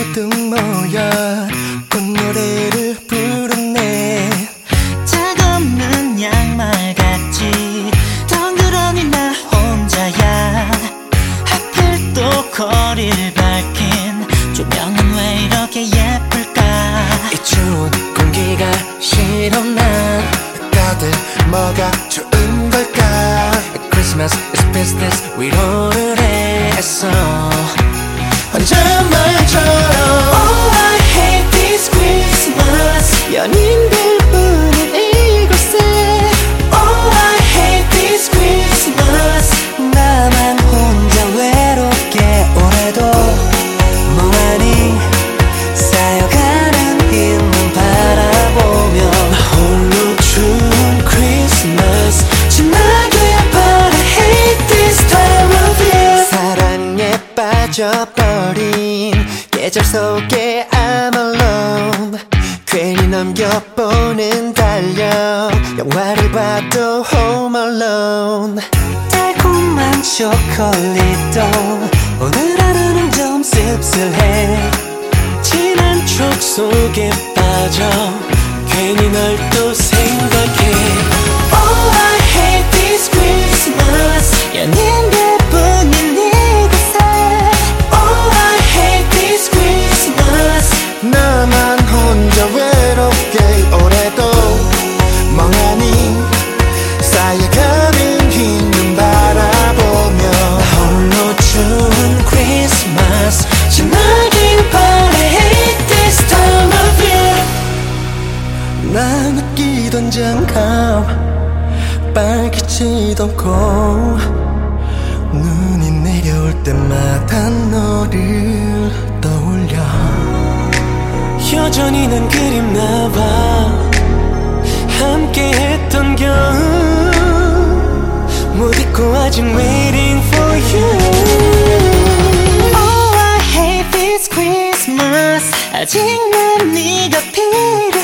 모두 모여 꽃노래를 부르네. 작업는 양말같이 덩그러니 나 혼자야. 하필 또 거리를 밝힌 조명은 왜 이렇게 예쁠까. 이 추운 공기가 싫어 난. 다들 뭐가 좋은 걸까. Christmas is business 위로를 했어 혼잣말처럼. Oh, I hate this Christmas. 연인들 뿐인 이곳에 Oh, I hate this Christmas. 나만 혼자 외롭게 올해도 멍하니 쌓여가는 힘만 바라보며 홀로 추운 크리스마스 지나길 바래. Hate this time of year. 사랑에 빠져버린 계절 속에 I'm alone. 괜히 넘겨보는 달력 영화를 봐도 home alone. 달콤한 초콜릿도 오늘 하루는 좀 씁쓸해. 진한 추억 속에 빠져 괜히 널 또 생각해. Oh, I hate this Christmas. 연인들 뿐인 이곳에 Oh, I hate this Christmas. 나만 혼자 외롭게 올해도 멍하니 쌓여가는 힘은 바라보며 홀로 추운 크리스마스 지나길 바래. Hate this time of year. 나 느끼던 장갑 빨갛지도 않고 눈이 내려올 때마다 너를 떠올려. 여전히 난 그립나봐 함께했던 겨울 못 잊고 아직 waiting for you. Oh, I hate this Christmas. 아직 난 네가 필요해.